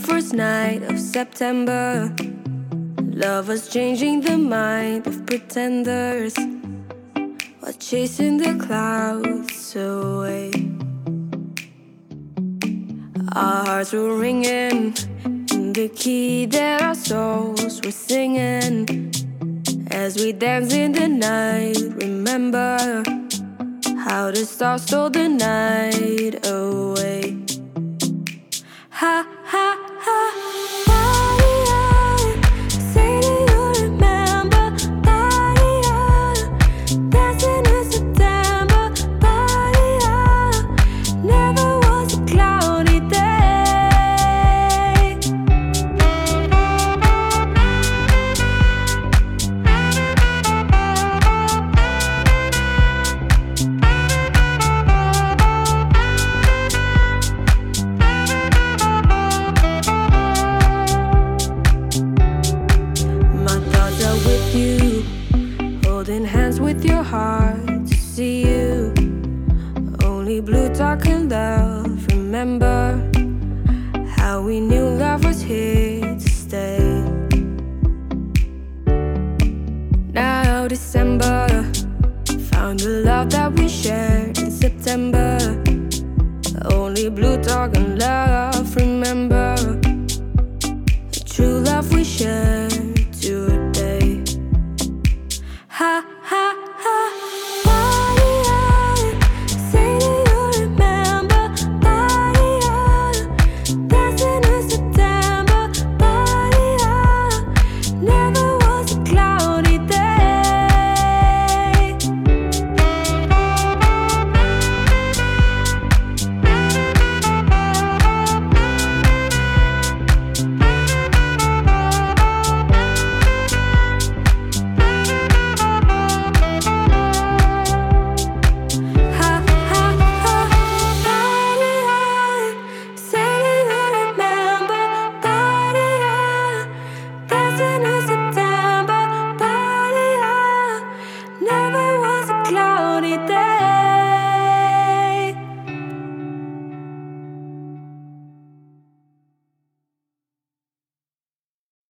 first night of September. Lovers changing the mind of pretenders while chasing the clouds away. Our hearts were ringing in the key that our souls were singing as we dance in the night. Remember how the stars stole the night away. Ha ha ha. Holding hands with your heart to see you. Only blue talking love. Remember how we knew love was here to stay. Now December found the love that we shared in September. Only blue talking love. Remember the true love we shared.